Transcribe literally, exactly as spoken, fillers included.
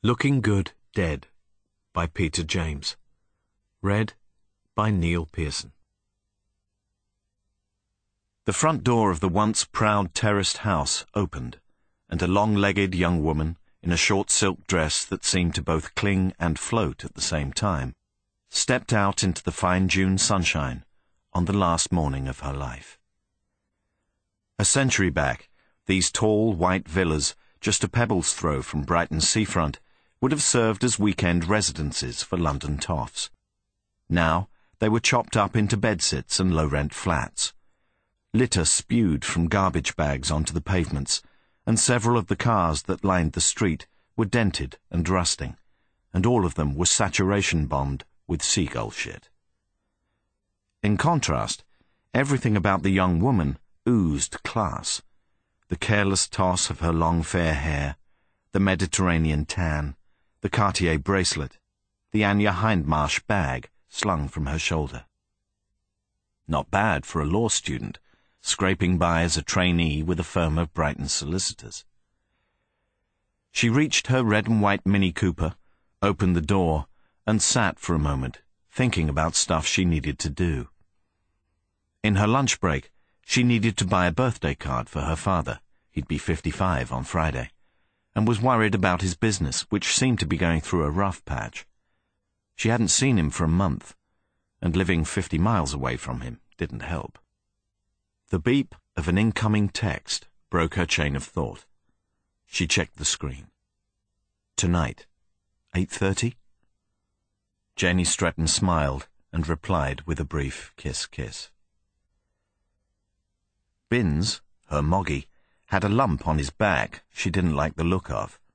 Looking Good, Dead by Peter James. Read by Neil Pearson. The front door of the once proud terraced house opened, and a long-legged young woman, in a short silk dress that seemed to both cling and float at the same time, stepped out into the fine June sunshine on the last morning of her life. A century back, these tall white villas, just a pebble's throw from Brighton's seafront, would have served as weekend residences for London toffs. Now they were chopped up into bedsits and low-rent flats. Litter spewed from garbage bags onto the pavements, and several of the cars that lined the street were dented and rusting, and all of them were saturation bombed with seagull shit. In contrast, everything about the young woman oozed class. The careless toss of her long fair hair, the Mediterranean tan, the Cartier bracelet, the Anya Hindmarsh bag slung from her shoulder. Not bad for a law student, scraping by as a trainee with a firm of Brighton solicitors. She reached her red and white Mini Cooper, opened the door, and sat for a moment, thinking about stuff she needed to do. In her lunch break, she needed to buy a birthday card for her father. He'd be fifty-five on Friday, and was worried about his business, which seemed to be going through a rough patch. She hadn't seen him for a month, and living fifty miles away from him didn't help. The beep of an incoming text broke her chain of thought. She checked the screen. Tonight, eight thirty? Janie Stretton smiled and replied with a brief kiss-kiss. Binns, her moggy, had a lump on his back she didn't like the look of.